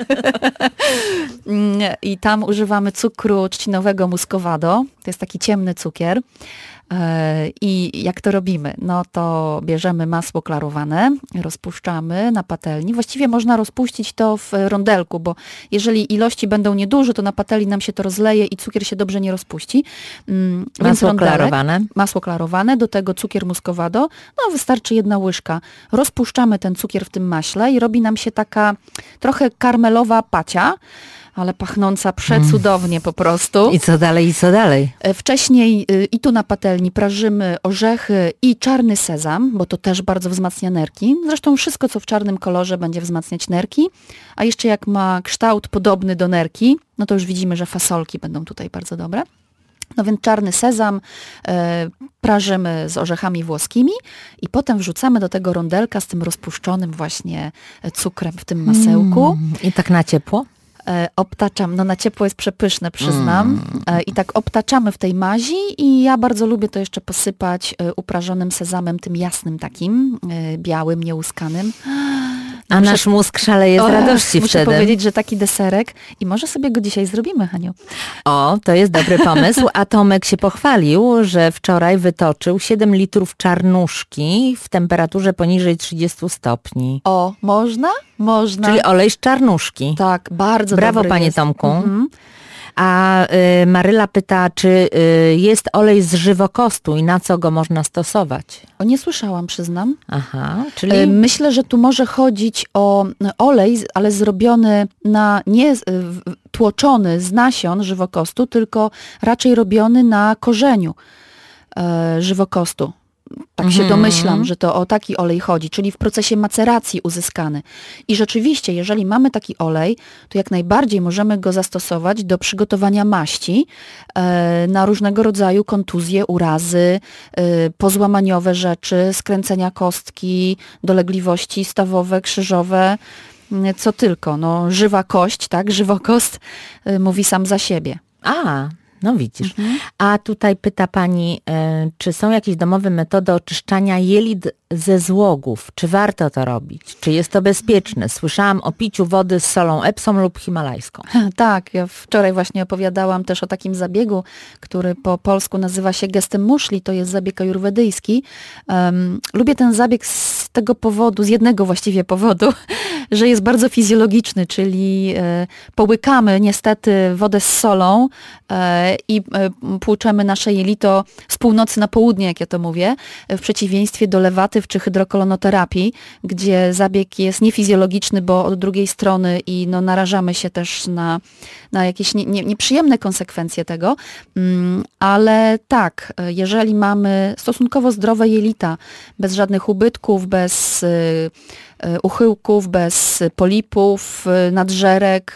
I tam używamy cukru trzcinowego muscovado, to jest taki ciemny cukier. I jak to robimy? No to bierzemy masło klarowane, rozpuszczamy na patelni. Właściwie można rozpuścić to w rondelku, bo jeżeli ilości będą nieduże, to na patelni nam się to rozleje i cukier się dobrze nie rozpuści. Więc masło rondelek, klarowane. Masło klarowane, do tego cukier muscowado. No wystarczy jedna łyżka. Rozpuszczamy ten cukier w tym maśle i robi nam się taka trochę karmelowa pacia, ale pachnąca przecudownie mm. po prostu. I co dalej, i co dalej? Wcześniej y, i tu na patelni prażymy orzechy i czarny sezam, bo to też bardzo wzmacnia nerki. Zresztą wszystko, co w czarnym kolorze, będzie wzmacniać nerki. A jeszcze jak ma kształt podobny do nerki, no to już widzimy, że fasolki będą tutaj bardzo dobre. No więc czarny sezam e, prażymy z orzechami włoskimi i potem wrzucamy do tego rondelka z tym rozpuszczonym właśnie cukrem w tym masełku. Mm. I tak na ciepło? E, obtaczam, no na ciepło jest przepyszne, przyznam. Mm. E, I tak obtaczamy w tej mazi i ja bardzo lubię to jeszcze posypać e, uprażonym sezamem, tym jasnym takim, e, białym, nieuskanym. A muszę, nasz mózg szaleje z radości muszę wtedy. Muszę powiedzieć, że taki deserek i może sobie go dzisiaj zrobimy, Haniu. O, to jest dobry pomysł. A Tomek się pochwalił, że wczoraj wytoczył siedem litrów czarnuszki w temperaturze poniżej trzydziestu stopni. O, można? Można. Czyli olej z czarnuszki. Tak, bardzo Brawo, dobry panie jest. Tomku. Mhm. A y, Maryla pyta, czy y, jest olej z żywokostu i na co go można stosować? O, nie słyszałam, przyznam. Aha, czyli... Y, myślę, że tu może chodzić o olej, ale zrobiony na, nie y, tłoczony z nasion żywokostu, tylko raczej robiony na korzeniu y, żywokostu. Tak się domyślam, że to o taki olej chodzi, czyli w procesie maceracji uzyskany. I rzeczywiście, jeżeli mamy taki olej, to jak najbardziej możemy go zastosować do przygotowania maści e, na różnego rodzaju kontuzje, urazy, e, pozłamaniowe rzeczy, skręcenia kostki, dolegliwości stawowe, krzyżowe, co tylko. No, żywa kość, tak, żywokost e, mówi sam za siebie. A, no widzisz. Mhm. A tutaj pyta pani, y, czy są jakieś domowe metody oczyszczania jelit ze złogów? Czy warto to robić? Czy jest to bezpieczne? Słyszałam o piciu wody z solą epsą lub himalajską. Tak, ja wczoraj właśnie opowiadałam też o takim zabiegu, który po polsku nazywa się gestem muszli, to jest zabieg ajurwedyjski. Um, lubię ten zabieg z tego powodu, z jednego właściwie powodu, że jest bardzo fizjologiczny, czyli e, połykamy niestety wodę z solą e, i e, płuczemy nasze jelito z północy na południe, jak ja to mówię, w przeciwieństwie do lewatyw czy hydrokolonoterapii, gdzie zabieg jest niefizjologiczny, bo od drugiej strony i no, narażamy się też na, na jakieś nie, nie, nieprzyjemne konsekwencje tego, mm, ale tak, jeżeli mamy stosunkowo zdrowe jelita, bez żadnych ubytków, bez y, uchyłków, bez polipów, nadżerek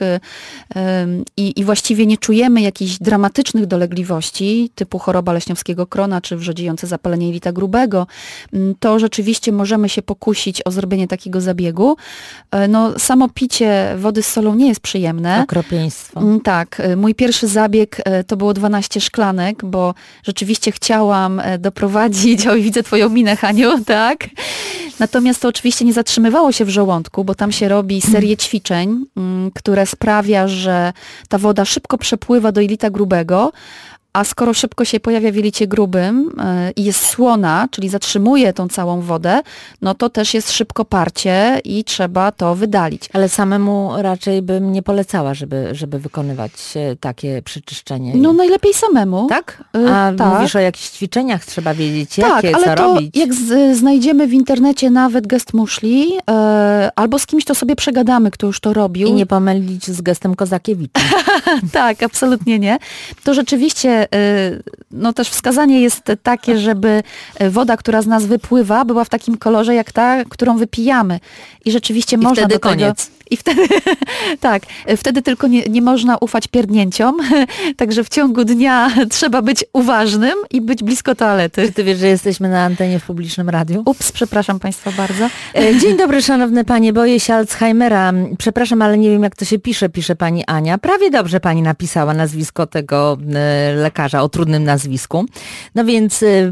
i, i właściwie nie czujemy jakichś dramatycznych dolegliwości typu choroba leśniowskiego krona czy wrzodziejące zapalenie jelita grubego, to rzeczywiście możemy się pokusić o zrobienie takiego zabiegu. No, samo picie wody z solą nie jest przyjemne. Okropieństwo. Tak. Mój pierwszy zabieg to było dwanaście szklanek, bo rzeczywiście chciałam doprowadzić, oj, widzę twoją minę, Haniu, tak? Natomiast to oczywiście nie zatrzymywało się w żołądku, bo tam się robi serię ćwiczeń, które sprawia, że ta woda szybko przepływa do jelita grubego, a skoro szybko się pojawia w jelicie grubym i jest słona, czyli zatrzymuje tą całą wodę, no to też jest szybko parcie i trzeba to wydalić. Ale samemu raczej bym nie polecała, żeby, żeby wykonywać takie przeczyszczenie. No najlepiej samemu. Tak? A y, tak. mówisz o jakichś ćwiczeniach, trzeba wiedzieć tak, jakie, ale co to robić. Jak z, znajdziemy w internecie nawet gest muszli, y, albo z kimś to sobie przegadamy, kto już to robił. I nie pomylić z gestem Kozakiewicza. Tak, absolutnie nie. To rzeczywiście no też wskazanie jest takie, żeby woda, która z nas wypływa, była w takim kolorze jak ta, którą wypijamy. I rzeczywiście I można wtedy do tego... koniec. I wtedy, tak, wtedy tylko nie, nie można ufać pierdnięciom, także w ciągu dnia trzeba być uważnym i być blisko toalety. Czy ty wiesz, że jesteśmy na antenie w publicznym radiu? Ups, przepraszam Państwa bardzo. Dzień dobry, szanowne panie, boję się Alzheimera. Przepraszam, ale nie wiem, jak to się pisze, pisze pani Ania. Prawie dobrze pani napisała nazwisko tego lekarza o trudnym nazwisku. No więc...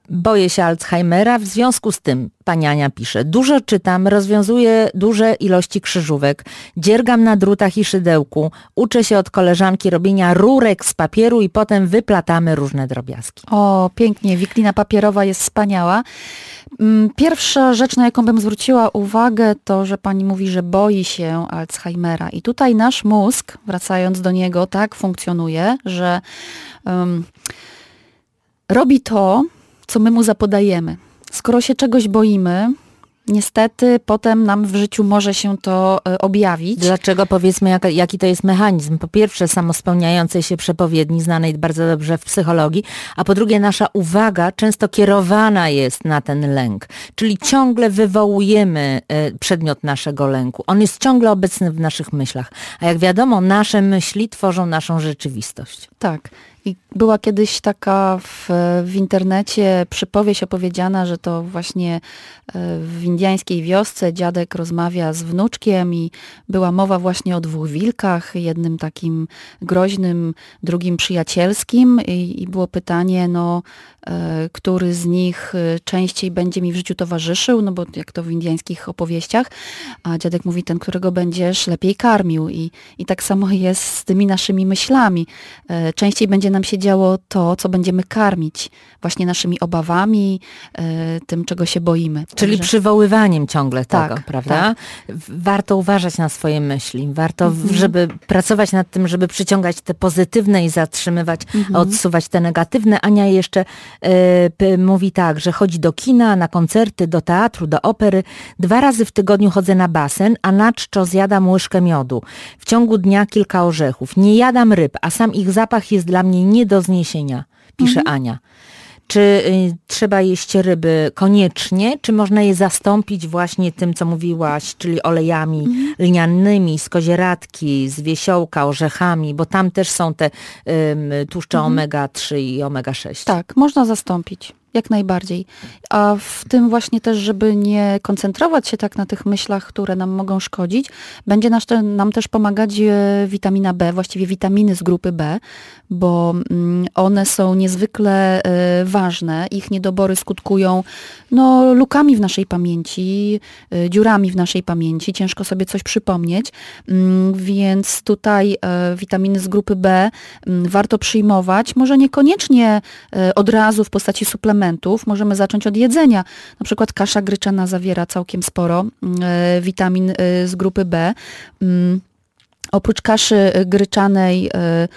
Boję się Alzheimera, w związku z tym, pani Ania pisze, dużo czytam, rozwiązuję duże ilości krzyżówek, dziergam na drutach i szydełku, uczę się od koleżanki robienia rurek z papieru i potem wyplatamy różne drobiazgi. O, pięknie, wiklina papierowa jest wspaniała. Pierwsza rzecz, na jaką bym zwróciła uwagę, to, że pani mówi, że boi się Alzheimera. I tutaj nasz mózg, wracając do niego, tak funkcjonuje, że um, robi to, co my mu zapodajemy. Skoro się czegoś boimy, niestety potem nam w życiu może się to e, objawić. Dlaczego? Powiedzmy, jak, jaki to jest mechanizm. Po pierwsze, samospełniającej się przepowiedni, znanej bardzo dobrze w psychologii, a po drugie, nasza uwaga często kierowana jest na ten lęk. Czyli ciągle wywołujemy e, przedmiot naszego lęku. On jest ciągle obecny w naszych myślach. A jak wiadomo, nasze myśli tworzą naszą rzeczywistość. Tak. I była kiedyś taka w, w internecie przypowieść opowiedziana, że to właśnie w indiańskiej wiosce dziadek rozmawia z wnuczkiem i była mowa właśnie o dwóch wilkach, jednym takim groźnym, drugim przyjacielskim i, i było pytanie, no, który z nich częściej będzie mi w życiu towarzyszył, no bo jak to w indiańskich opowieściach, a dziadek mówi, ten, którego będziesz lepiej karmił i, i tak samo jest z tymi naszymi myślami. Częściej będzie nam się działo to, co będziemy karmić właśnie naszymi obawami, tym, czego się boimy. Czyli Także... przywoływaniem ciągle tak, tego, prawda? Tak. Warto uważać na swoje myśli, warto, mhm. żeby pracować nad tym, żeby przyciągać te pozytywne i zatrzymywać, mhm. odsuwać te negatywne. Ania jeszcze y, mówi tak, że chodzi do kina, na koncerty, do teatru, do opery. Dwa razy w tygodniu chodzę na basen, a na czczo zjadam łyżkę miodu. W ciągu dnia kilka orzechów. Nie jadam ryb, a sam ich zapach jest dla mnie nie do zniesienia, pisze mhm. Ania. Czy y, trzeba jeść ryby koniecznie, czy można je zastąpić właśnie tym, co mówiłaś, czyli olejami mhm. lnianymi, z kozieradki, z wiesiołka, orzechami, bo tam też są te y, tłuszcze mhm. omega trzy i omega sześć. Tak, można zastąpić. Jak najbardziej. A w tym właśnie też, żeby nie koncentrować się tak na tych myślach, które nam mogą szkodzić, będzie nas, nam też pomagać witamina B, właściwie witaminy z grupy B, bo one są niezwykle ważne. Ich niedobory skutkują no, lukami w naszej pamięci, dziurami w naszej pamięci. Ciężko sobie coś przypomnieć, więc tutaj witaminy z grupy B warto przyjmować. Może niekoniecznie od razu w postaci suplementów, możemy zacząć od jedzenia. Na przykład kasza gryczana zawiera całkiem sporo e, witamin e, z grupy B. Mm. Oprócz kaszy gryczanej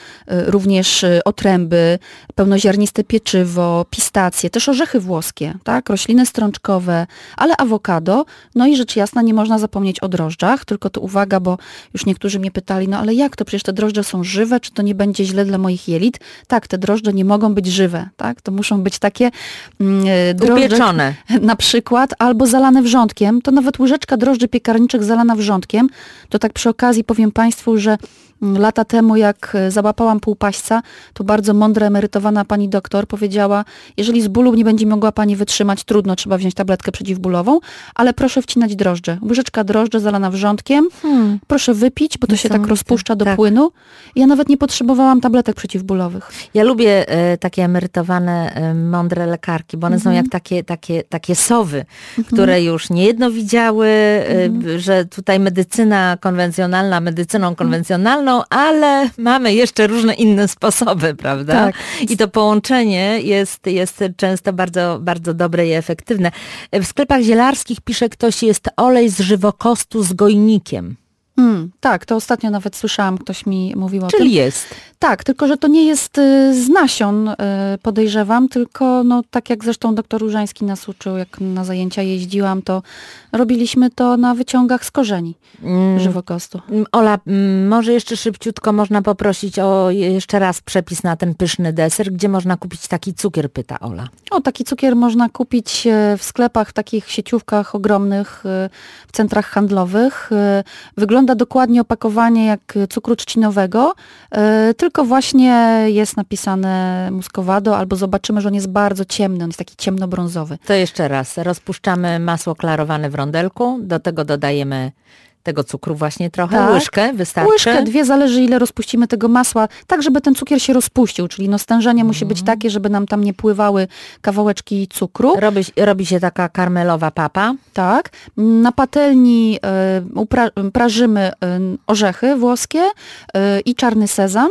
również otręby, pełnoziarniste pieczywo, pistacje, też orzechy włoskie, tak? Rośliny strączkowe, ale awokado. No i rzecz jasna nie można zapomnieć o drożdżach, tylko to uwaga, bo już niektórzy mnie pytali, no ale jak to, przecież te drożdże są żywe, czy to nie będzie źle dla moich jelit? Tak, te drożdże nie mogą być żywe, tak? To muszą być takie mm, drożdże, upieczone na przykład, albo zalane wrzątkiem. To nawet łyżeczka drożdży piekarniczych zalana wrzątkiem, to tak przy okazji powiem Państwu, że lata temu, jak załapałam półpaśćca, to bardzo mądra, emerytowana pani doktor powiedziała, jeżeli z bólu nie będzie mogła pani wytrzymać, trudno, trzeba wziąć tabletkę przeciwbólową, ale proszę wcinać drożdże. Łyżeczka drożdży zalana wrzątkiem, hmm. proszę wypić, bo to się tak rozpuszcza do tak. płynu. Ja nawet nie potrzebowałam tabletek przeciwbólowych. Ja lubię e, takie emerytowane, e, mądre lekarki, bo one mhm. są jak takie, takie, takie sowy, mhm. które już niejedno widziały, mhm. e, że tutaj medycyna konwencjonalna, medycyną konwencjonalną, ale mamy jeszcze różne inne sposoby, prawda? Tak. I to połączenie jest, jest często bardzo, bardzo dobre i efektywne. W sklepach zielarskich, pisze ktoś, jest olej z żywokostu z gojnikiem. Hmm, tak, to ostatnio nawet słyszałam, ktoś mi mówił o Czyli tym. Czyli jest. Tak, tylko że to nie jest y, z nasion, y, podejrzewam, tylko no tak jak zresztą doktor Różański nas uczył, jak na zajęcia jeździłam, to robiliśmy to na wyciągach z korzeni mm. żywokostu. Ola, może jeszcze szybciutko można poprosić o jeszcze raz przepis na ten pyszny deser, gdzie można kupić taki cukier, pyta Ola. O, taki cukier można kupić w sklepach, w takich sieciówkach ogromnych, w centrach handlowych. Wygląda dokładnie opakowanie jak cukru trzcinowego, tylko właśnie jest napisane muscovado, albo zobaczymy, że on jest bardzo ciemny, on jest taki ciemnobrązowy. To jeszcze raz, rozpuszczamy masło klarowane w rondelku, do tego dodajemy tego cukru właśnie trochę? Tak. Łyżkę wystarczy? Łyżkę, dwie, zależy ile rozpuścimy tego masła, tak żeby ten cukier się rozpuścił, czyli no stężenie mm. musi być takie, żeby nam tam nie pływały kawałeczki cukru. Robi, robi się taka karmelowa papa. Tak. Na patelni y, upra- prażymy y, orzechy włoskie y, i czarny sezam.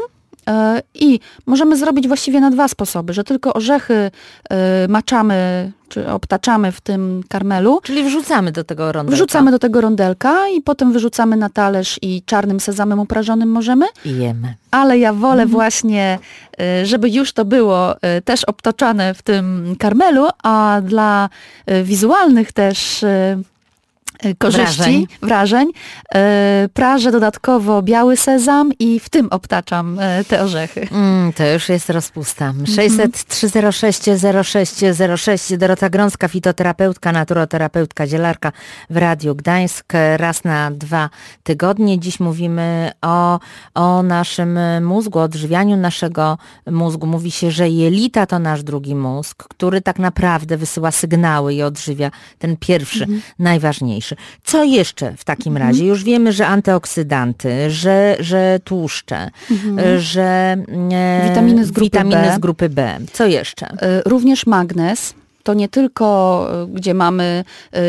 I możemy zrobić właściwie na dwa sposoby, że tylko orzechy y, maczamy czy obtaczamy w tym karmelu. Czyli wrzucamy do tego rondelka. Wrzucamy do tego rondelka i potem wyrzucamy na talerz i czarnym sezamem uprażonym możemy. I jemy. Ale ja wolę mm. właśnie, y, żeby już to było y, też obtoczone w tym karmelu, a dla y, wizualnych też y, korzyści, wrażeń, wrażeń yy, prażę dodatkowo biały sezam i w tym obtaczam yy, te orzechy. Mm, to już jest rozpusta. sześćset trzy zero sześć zero sześć zero sześć Dorota Grącka, fitoterapeutka, naturoterapeutka, zielarka w Radiu Gdańsk. Raz na dwa tygodnie. Dziś mówimy o, o naszym mózgu, o odżywianiu naszego mózgu. Mówi się, że jelita to nasz drugi mózg, który tak naprawdę wysyła sygnały i odżywia ten pierwszy, mhm. najważniejszy. Co jeszcze w takim razie? Już wiemy, że antyoksydanty, że, że tłuszcze, mhm. że e, witaminy, z grupy, witaminy B. z grupy B. Co jeszcze? Również magnez. To nie tylko, gdzie mamy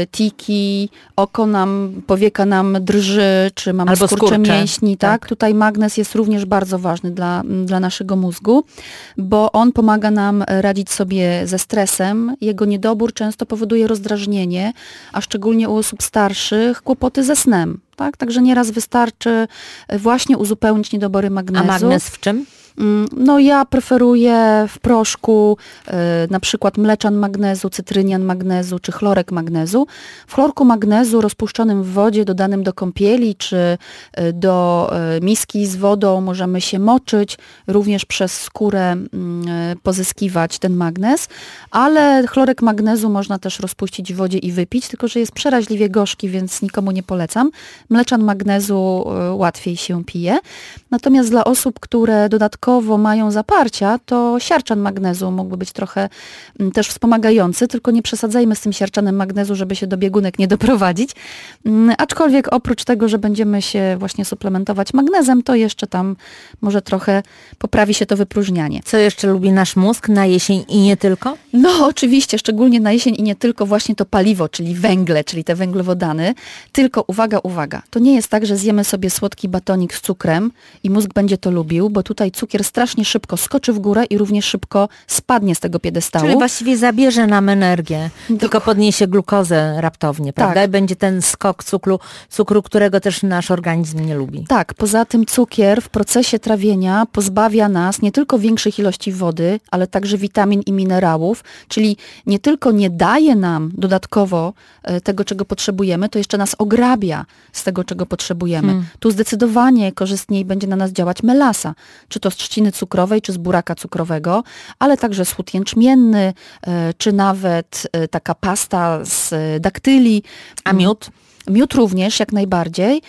tiki, oko nam, powieka nam drży, czy mamy albo skurcze, skurcze mięśni, tak? tak? Tutaj magnez jest również bardzo ważny dla, dla naszego mózgu, bo on pomaga nam radzić sobie ze stresem. Jego niedobór często powoduje rozdrażnienie, a szczególnie u osób starszych kłopoty ze snem. Tak? Także nieraz wystarczy właśnie uzupełnić niedobory magnezu. A magnez w czym? No ja preferuję w proszku y, na przykład mleczan magnezu, cytrynian magnezu czy chlorek magnezu. W chlorku magnezu rozpuszczonym w wodzie, dodanym do kąpieli czy y, do y, miski z wodą możemy się moczyć, również przez skórę y, pozyskiwać ten magnez, ale chlorek magnezu można też rozpuścić w wodzie i wypić, tylko że jest przeraźliwie gorzki, więc nikomu nie polecam. Mleczan magnezu y, łatwiej się pije. Natomiast dla osób, które dodatkowo mają zaparcia, to siarczan magnezu mógłby być trochę m, też wspomagający, tylko nie przesadzajmy z tym siarczanem magnezu, żeby się do biegunek nie doprowadzić. M, aczkolwiek oprócz tego, że będziemy się właśnie suplementować magnezem, to jeszcze tam może trochę poprawi się to wypróżnianie. Co jeszcze lubi nasz mózg na jesień i nie tylko? No oczywiście, szczególnie na jesień i nie tylko właśnie to paliwo, czyli węgle, czyli te węglowodany. Tylko uwaga, uwaga, to nie jest tak, że zjemy sobie słodki batonik z cukrem i mózg będzie to lubił, bo tutaj cukier strasznie szybko skoczy w górę i równie szybko spadnie z tego piedestału. Czyli właściwie zabierze nam energię, Dok- tylko podniesie glukozę raptownie, prawda? Tak. I będzie ten skok cukru, cukru, którego też nasz organizm nie lubi. Tak, poza tym cukier w procesie trawienia pozbawia nas nie tylko większych ilości wody, ale także witamin i minerałów, czyli nie tylko nie daje nam dodatkowo tego, czego potrzebujemy, to jeszcze nas ograbia z tego, czego potrzebujemy. Hmm. Tu zdecydowanie korzystniej będzie na nas działać melasa, czy to z trzciny cukrowej, czy z buraka cukrowego, ale także słód jęczmienny, czy nawet taka pasta z daktyli. A miód? Miód również, jak najbardziej.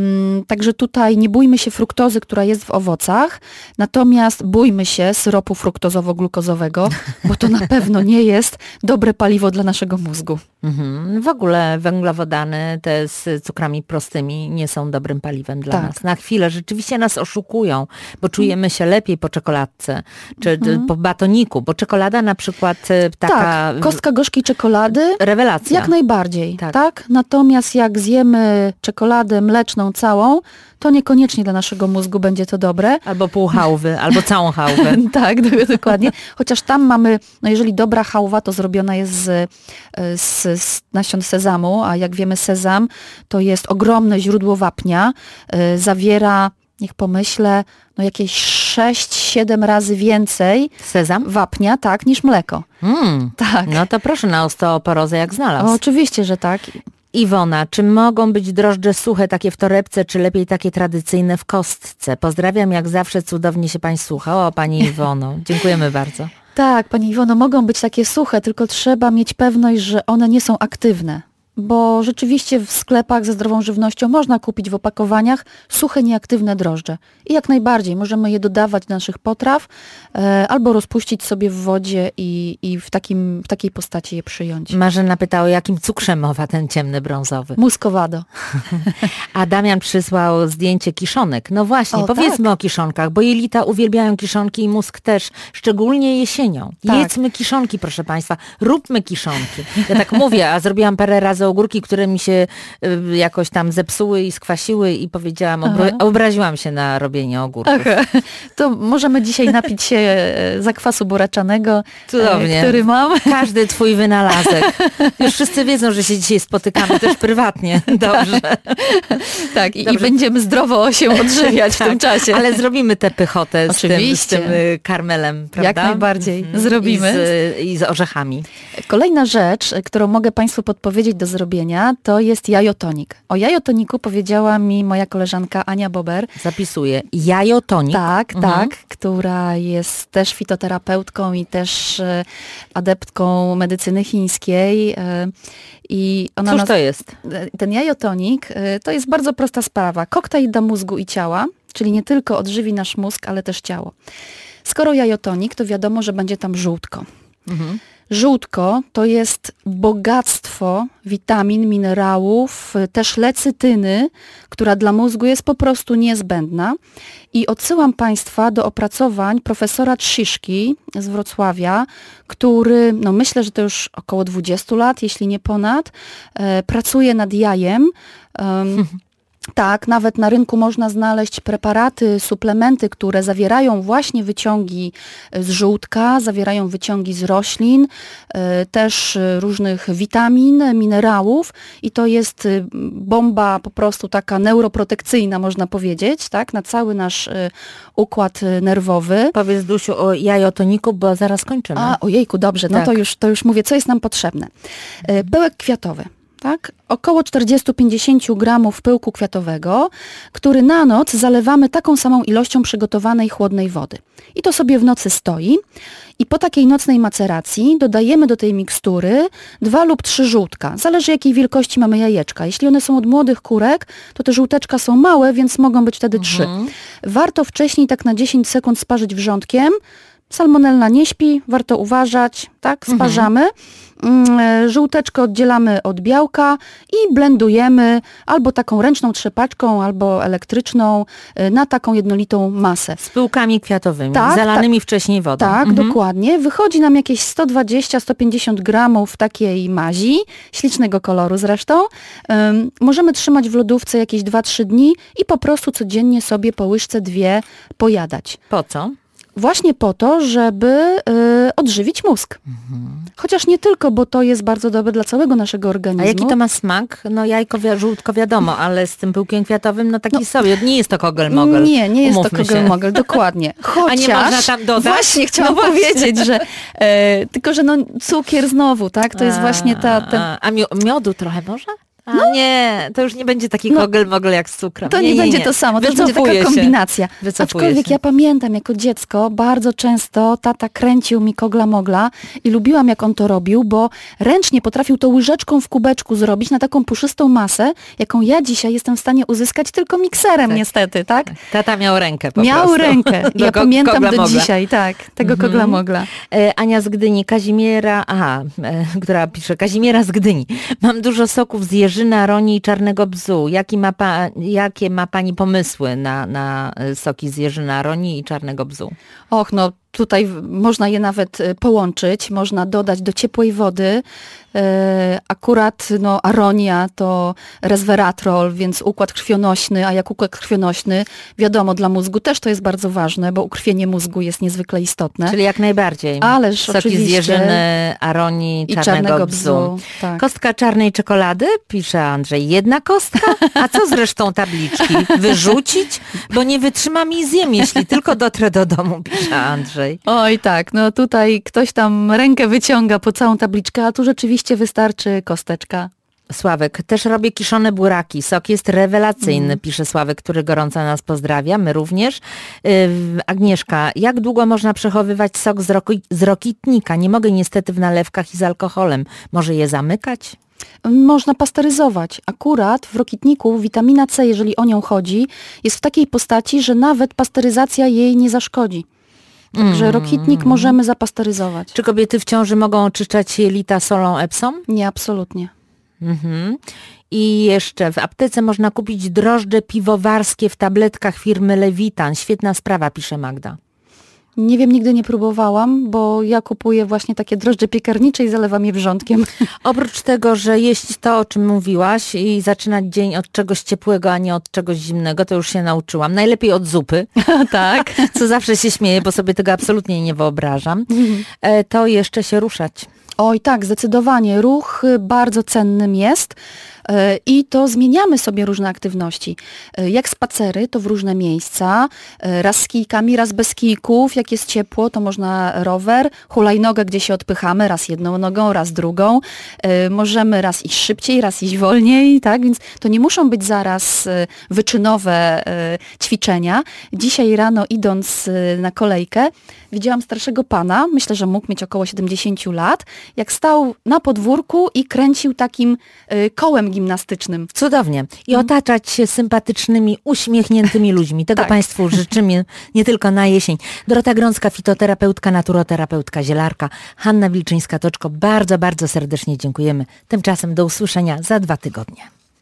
Także tutaj nie bójmy się fruktozy, która jest w owocach, natomiast bójmy się syropu fruktozowo-glukozowego, bo to na pewno nie jest dobre paliwo dla naszego mózgu. Mhm. W ogóle węglowodany te z cukrami prostymi nie są dobrym paliwem dla tak. nas. Na chwilę rzeczywiście nas oszukują, bo czujemy się lepiej po czekoladce, czy mhm. po batoniku, bo czekolada na przykład taka... Tak, kostka gorzkiej czekolady. Rewelacja. Jak najbardziej, tak. tak? Natomiast jak zjemy czekoladę mleczną całą, to niekoniecznie dla naszego mózgu będzie to dobre. Albo pół chałwy, albo całą chałwę. Tak, dokładnie. Chociaż tam mamy, no jeżeli dobra chałwa, to zrobiona jest z, z, z nasion sezamu, a jak wiemy sezam to jest ogromne źródło wapnia, yy, zawiera, niech pomyślę, no jakieś sześć siedem razy więcej sezam wapnia, tak, niż mleko. Mm, tak. No to proszę na osteoporozę jak znalazł. O, oczywiście, że tak. Iwona, czy mogą być drożdże suche takie w torebce, czy lepiej takie tradycyjne w kostce? Pozdrawiam, jak zawsze cudownie się Pani słucha. O, Pani Iwono, dziękujemy bardzo. Tak, Pani Iwono, mogą być takie suche, tylko trzeba mieć pewność, że one nie są aktywne. bo rzeczywiście w sklepach ze zdrową żywnością można kupić w opakowaniach suche, nieaktywne drożdże. I jak najbardziej możemy je dodawać do naszych potraw e, albo rozpuścić sobie w wodzie i, i w, takim, w takiej postaci je przyjąć. Marzena pytała, o jakim cukrze mowa ten ciemny brązowy. Muscovado. A Damian przysłał zdjęcie kiszonek. No właśnie, O, powiedzmy tak. o kiszonkach, bo jelita uwielbiają kiszonki i mózg też, szczególnie jesienią. Tak. Jedzmy kiszonki, proszę Państwa, róbmy kiszonki. Ja tak mówię, a zrobiłam parę razy ogórki, które mi się y, jakoś tam zepsuły i skwasiły i powiedziałam, obra- obraziłam się na robienie ogórków. Aha. To możemy dzisiaj napić się e, zakwasu buraczanego, Cudownie. e, który mam. Każdy twój wynalazek. Już wszyscy wiedzą, że się dzisiaj spotykamy też prywatnie. Dobrze. Tak, i, i Dobrze. będziemy zdrowo się odżywiać w tym czasie. Ale zrobimy tę pychotę z tym, z Oczywiście. tym y, karmelem, prawda? Jak najbardziej. Mhm. Zrobimy. I z, I z orzechami. Kolejna rzecz, którą mogę Państwu podpowiedzieć do zrobienia, to jest jajotonik. O jajotoniku powiedziała mi moja koleżanka Ania Bober. Zapisuję. Jajotonik. Tak, Mhm. tak, która jest też fitoterapeutką i też e, adeptką medycyny chińskiej. e, I ona Cóż nas- to jest? Ten jajotonik e, to jest bardzo prosta sprawa. Koktajl dla mózgu i ciała, czyli nie tylko odżywi nasz mózg, ale też ciało. Skoro jajotonik, to wiadomo, że będzie tam żółtko. Mhm. Żółtko to jest bogactwo witamin, minerałów, też lecytyny, która dla mózgu jest po prostu niezbędna. I odsyłam Państwa do opracowań profesora Trziszki z Wrocławia, który, no myślę, że to już około dwudziestu lat, jeśli nie ponad, e, pracuje nad jajem. Um, Tak, nawet na rynku można znaleźć preparaty, suplementy, które zawierają właśnie wyciągi z żółtka, zawierają wyciągi z roślin, e, też e, różnych witamin, minerałów i to jest e, bomba po prostu taka neuroprotekcyjna, można powiedzieć, tak, na cały nasz e, układ e, nerwowy. Powiedz, Dusiu, o jajotoniku, bo zaraz kończymy. A, ojejku, dobrze, no Tak. to już, to już mówię, co jest nam potrzebne. E, Pyłek kwiatowy. Tak? Około czterdzieści do pięćdziesięciu gramów pyłku kwiatowego, który na noc zalewamy taką samą ilością przygotowanej chłodnej wody. I to sobie w nocy stoi. I po takiej nocnej maceracji dodajemy do tej mikstury dwa lub trzy żółtka. Zależy jakiej wielkości mamy jajeczka. Jeśli one są od młodych kurek, to te żółteczka są małe, więc mogą być wtedy trzy. Warto wcześniej tak na dziesięć sekund sparzyć wrzątkiem. Salmonella nie śpi, warto uważać, tak, sparzamy. Mm, Żółteczko oddzielamy od białka i blendujemy albo taką ręczną trzepaczką, albo elektryczną y, na taką jednolitą masę. Z pyłkami kwiatowymi, Tak, zalanymi wcześniej wodą. Tak, Mhm. dokładnie. Wychodzi nam jakieś sto dwadzieścia do stu pięćdziesięciu gramów takiej mazi, ślicznego koloru zresztą. Ym, możemy trzymać w lodówce jakieś dwa trzy dni i po prostu codziennie sobie po łyżce dwie pojadać. Po co? Właśnie po to, żeby y, odżywić mózg. Chociaż nie tylko, bo to jest bardzo dobre dla całego naszego organizmu. A jaki to ma smak? No jajko, wi- żółtko wiadomo, ale z tym pyłkiem kwiatowym, no taki sobie. Nie jest to kogel-mogel. Nie, nie jest Umówmy to się. kogel-mogel, dokładnie. Chociaż, A nie można tam dodać? Właśnie chciałam No właśnie. powiedzieć, że e, tylko, że no cukier znowu, tak? To jest A, właśnie ta... ta A, a mio- miodu trochę może? A nie, to już nie będzie taki No, kogel-mogel jak z cukrem. To nie, będzie to samo, to już będzie Wycofuję taka się. kombinacja. Wycofuję Aczkolwiek się. ja pamiętam jako dziecko, bardzo często tata kręcił mi kogla-mogla i lubiłam jak on to robił, bo ręcznie potrafił to łyżeczką w kubeczku zrobić na taką puszystą masę, jaką ja dzisiaj jestem w stanie uzyskać tylko mikserem Tak. niestety, tak? Tata miał rękę po Miał prostu. rękę. I Do ja ko- pamiętam do kogla-mogla. dzisiaj, tak, tego Mhm. kogla-mogla. E, Ania z Gdyni, Kazimiera, aha, e, która pisze, Kazimiera z Gdyni. Mam dużo soków z jeżyny, aronii i czarnego bzu. Jaki ma pa, jakie ma Pani pomysły na, na e, soki z jeżyny, aronii i czarnego bzu? Och, no tutaj w- można je nawet y, połączyć, można dodać do ciepłej wody. E, akurat no, aronia to resveratrol, więc układ krwionośny, a jak układ krwionośny, wiadomo, dla mózgu też to jest bardzo ważne, bo ukrwienie mózgu jest niezwykle istotne. Czyli jak najbardziej. Ależ Soki oczywiście. z jeżyny, aronii, I czarnego, czarnego bzu. bzu, tak. Kostka czarnej czekolady? Pisze Andrzej. Jedna kostka? A co z resztą tabliczki? Wyrzucić? Bo nie wytrzymam i zjem, jeśli tylko dotrę do domu, pisze Andrzej. Oj tak, no tutaj ktoś tam rękę wyciąga po całą tabliczkę, a tu rzeczywiście wystarczy kosteczka. Sławek, też robię kiszone buraki. Sok jest rewelacyjny, Mm. pisze Sławek, który gorąco nas pozdrawia. My również. Yy, Agnieszka, jak długo można przechowywać sok z, roki, z rokitnika? Nie mogę niestety w nalewkach i z alkoholem. Może je zamykać? Można pasteryzować. Akurat w rokitniku witamina C, jeżeli o nią chodzi, jest w takiej postaci, że nawet pasteryzacja jej nie zaszkodzi. Także mm. rokitnik możemy zapasteryzować. Czy kobiety w ciąży mogą oczyszczać jelita solą Epsom? Nie, absolutnie. Mhm. I jeszcze w aptece można kupić drożdże piwowarskie w tabletkach firmy Lewitan. Świetna sprawa, pisze Magda. Nie wiem, nigdy nie próbowałam, bo ja kupuję właśnie takie drożdże piekarnicze i zalewam je wrzątkiem. Oprócz tego, że jeść to, o czym mówiłaś i zaczynać dzień od czegoś ciepłego, a nie od czegoś zimnego, to już się nauczyłam. Najlepiej od zupy, tak, co zawsze się śmieję, bo sobie tego absolutnie nie wyobrażam. Mhm. To jeszcze się ruszać. Oj tak, zdecydowanie. Ruch bardzo cennym jest i to zmieniamy sobie różne aktywności. Jak spacery, to w różne miejsca, raz z kijkami, raz bez kijków. Jak jest ciepło, to można rower, hulajnogę, gdzie się odpychamy, raz jedną nogą, raz drugą. Możemy raz iść szybciej, raz iść wolniej, tak? Więc to nie muszą być zaraz wyczynowe ćwiczenia. Dzisiaj rano idąc na kolejkę, widziałam starszego pana, myślę, że mógł mieć około siedemdziesiąt lat, jak stał na podwórku i kręcił takim kołem gimnastycznym. Cudownie. I otaczać się sympatycznymi, uśmiechniętymi ludźmi. Tego tak. Państwu życzymy nie tylko na jesień. Dorota Grącka, fitoterapeutka, naturoterapeutka, zielarka, Hanna Wilczyńska-Toczko. Bardzo, bardzo serdecznie dziękujemy. Tymczasem do usłyszenia za dwa tygodnie.